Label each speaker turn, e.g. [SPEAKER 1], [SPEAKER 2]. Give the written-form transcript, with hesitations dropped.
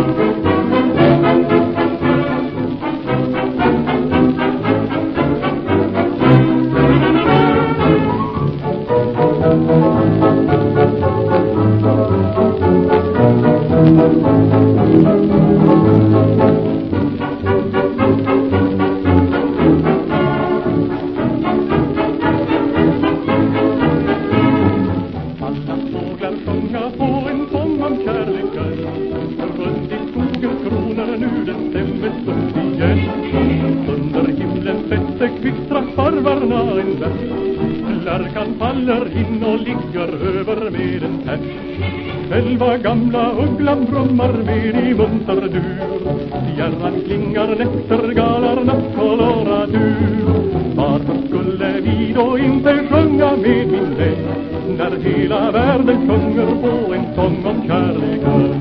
[SPEAKER 1] Under himlen fäste kvittrar farvarna en vers. Lärkan faller in och ligger över med en pärs. Själva gamla ugglan brummar med i munter dur. Fjärran klingar näktergalarnas koloratur. Varför skulle vi då inte sjunga med min vän, när hela världen sjunger på en sång om kärleken?